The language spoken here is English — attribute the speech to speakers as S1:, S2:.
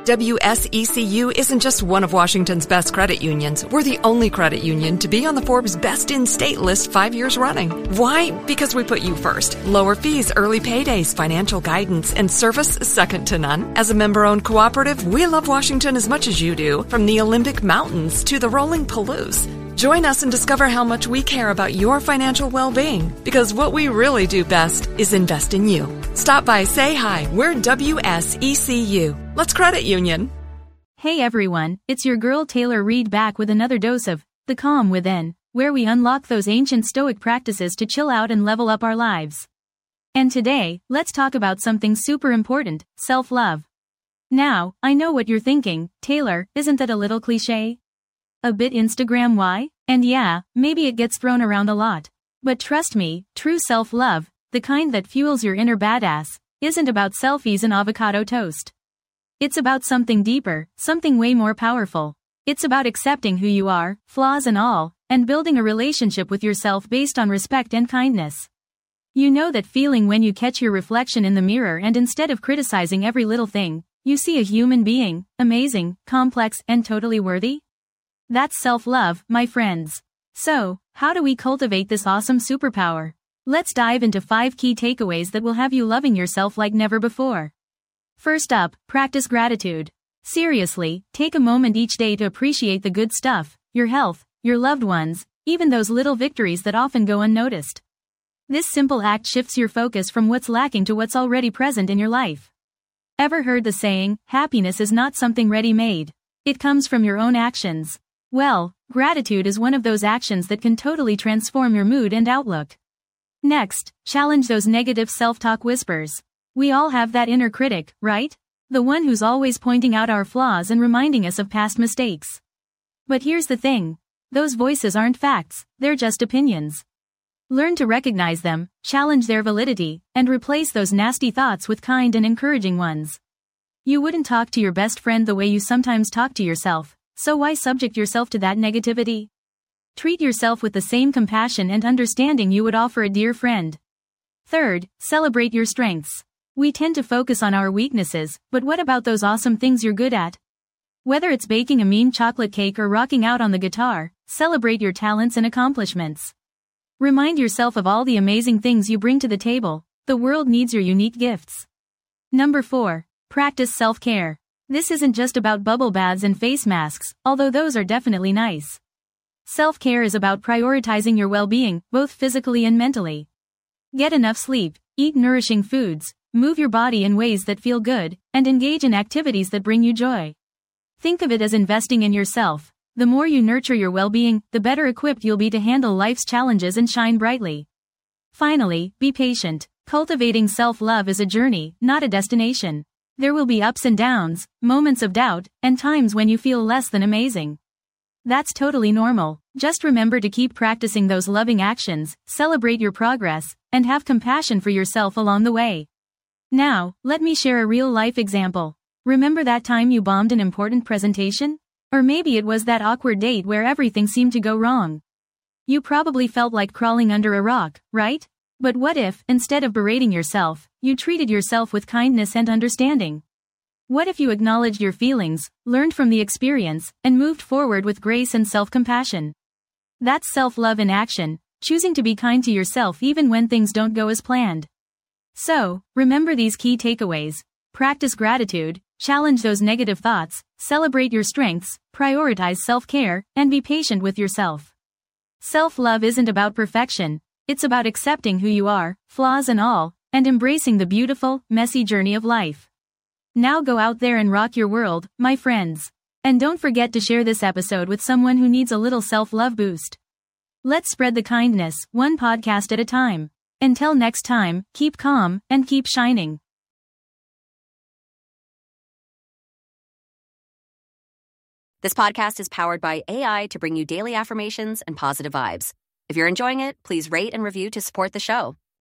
S1: WSECU isn't just one of Washington's best credit unions. We're the only credit union to be on the Forbes Best in State list 5 years running. Why? Because we put you first. Lower fees, early paydays, financial guidance, and service second to none. As a member-owned cooperative, we love Washington as much as you do, from the Olympic Mountains to the rolling Palouse. Join us and discover how much we care about your financial well-being, because what we really do best is invest in you. Stop by, say hi. We're WSECU. Let's credit union.
S2: Hey everyone, it's your girl Taylor Reed back with another dose of The Calm Within, where we unlock those ancient Stoic practices to chill out and level up our lives. And today, let's talk about something super important, self-love. Now, I know what you're thinking, Taylor, isn't that a little cliche? A bit Instagram-y? And yeah, maybe it gets thrown around a lot. But trust me, true self-love, the kind that fuels your inner badass, isn't about selfies and avocado toast. It's about something deeper, something way more powerful. It's about accepting who you are, flaws and all, and building a relationship with yourself based on respect and kindness. You know that feeling when you catch your reflection in the mirror and instead of criticizing every little thing, you see a human being, amazing, complex, and totally worthy? That's self-love, my friends. So, how do we cultivate this awesome superpower? Let's dive into 5 key takeaways that will have you loving yourself like never before. First up, practice gratitude. Seriously, take a moment each day to appreciate the good stuff, your health, your loved ones, even those little victories that often go unnoticed. This simple act shifts your focus from what's lacking to what's already present in your life. Ever heard the saying, happiness is not something ready-made? It comes from your own actions. Well, gratitude is one of those actions that can totally transform your mood and outlook. Next, challenge those negative self-talk whispers. We all have that inner critic, right? The one who's always pointing out our flaws and reminding us of past mistakes. But here's the thing. Those voices aren't facts, they're just opinions. Learn to recognize them, challenge their validity, and replace those nasty thoughts with kind and encouraging ones. You wouldn't talk to your best friend the way you sometimes talk to yourself. So why subject yourself to that negativity? Treat yourself with the same compassion and understanding you would offer a dear friend. Third, celebrate your strengths. We tend to focus on our weaknesses, but what about those awesome things you're good at? Whether it's baking a mean chocolate cake or rocking out on the guitar, celebrate your talents and accomplishments. Remind yourself of all the amazing things you bring to the table. The world needs your unique gifts. Number 4, practice self-care. This isn't just about bubble baths and face masks, although those are definitely nice. Self-care is about prioritizing your well-being, both physically and mentally. Get enough sleep, eat nourishing foods, move your body in ways that feel good, and engage in activities that bring you joy. Think of it as investing in yourself. The more you nurture your well-being, the better equipped you'll be to handle life's challenges and shine brightly. Finally, be patient. Cultivating self-love is a journey, not a destination. There will be ups and downs, moments of doubt, and times when you feel less than amazing. That's totally normal. Just remember to keep practicing those loving actions, celebrate your progress, and have compassion for yourself along the way. Now, let me share a real-life example. Remember that time you bombed an important presentation? Or maybe it was that awkward date where everything seemed to go wrong. You probably felt like crawling under a rock, right? But what if, instead of berating yourself, you treated yourself with kindness and understanding? What if you acknowledged your feelings, learned from the experience, and moved forward with grace and self-compassion? That's self-love in action, choosing to be kind to yourself even when things don't go as planned. So, remember these key takeaways. Practice gratitude, challenge those negative thoughts, celebrate your strengths, prioritize self-care, and be patient with yourself. Self-love isn't about perfection. It's about accepting who you are, flaws and all, and embracing the beautiful, messy journey of life. Now go out there and rock your world, my friends. And don't forget to share this episode with someone who needs a little self-love boost. Let's spread the kindness, one podcast at a time. Until next time, keep calm, and keep shining.
S3: This podcast is powered by AI to bring you daily affirmations and positive vibes. If you're enjoying it, please rate and review to support the show.